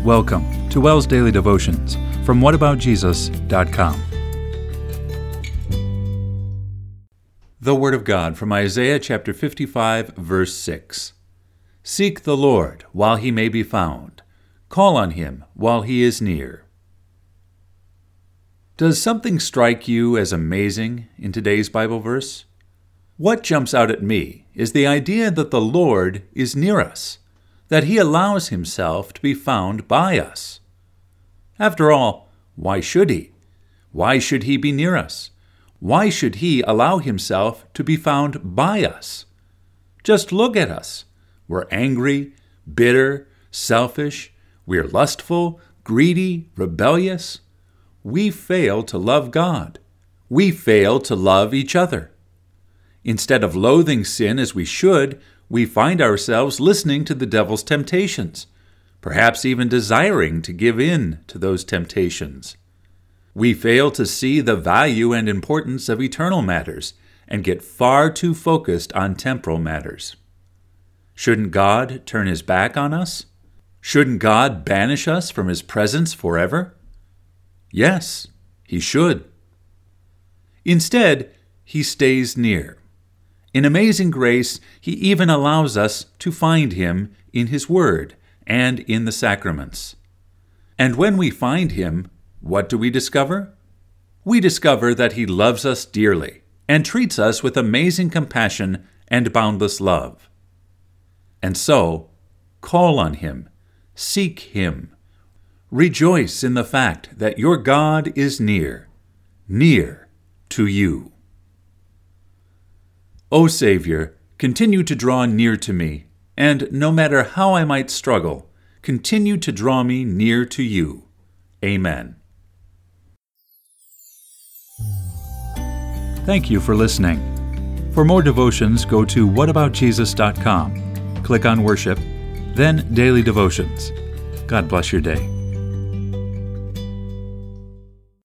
Welcome to WELL's Daily Devotions from whataboutjesus.com. The Word of God from Isaiah chapter 55, verse 6. Seek the Lord while he may be found. Call on him while he is near. Does something strike you as amazing in today's Bible verse? What jumps out at me is the idea that the Lord is near us, that he allows himself to be found by us. After all, why should he? Why should he be near us? Why should he allow himself to be found by us? Just look at us. We're angry, bitter, selfish. We're lustful, greedy, rebellious. We fail to love God. We fail to love each other. Instead of loathing sin as we should, we find ourselves listening to the devil's temptations, perhaps even desiring to give in to those temptations. We fail to see the value and importance of eternal matters and get far too focused on temporal matters. Shouldn't God turn his back on us? Shouldn't God banish us from his presence forever? Yes, he should. Instead, he stays near. In amazing grace, he even allows us to find him in his word and in the sacraments. And when we find him, what do we discover? We discover that he loves us dearly and treats us with amazing compassion and boundless love. And so, call on him, seek him. Rejoice in the fact that your God is near to you. O Savior, continue to draw near to me, and no matter how I might struggle, continue to draw me near to you. Amen. Thank you for listening. For more devotions, go to whataboutjesus.com. Click on Worship, then Daily Devotions. God bless your day.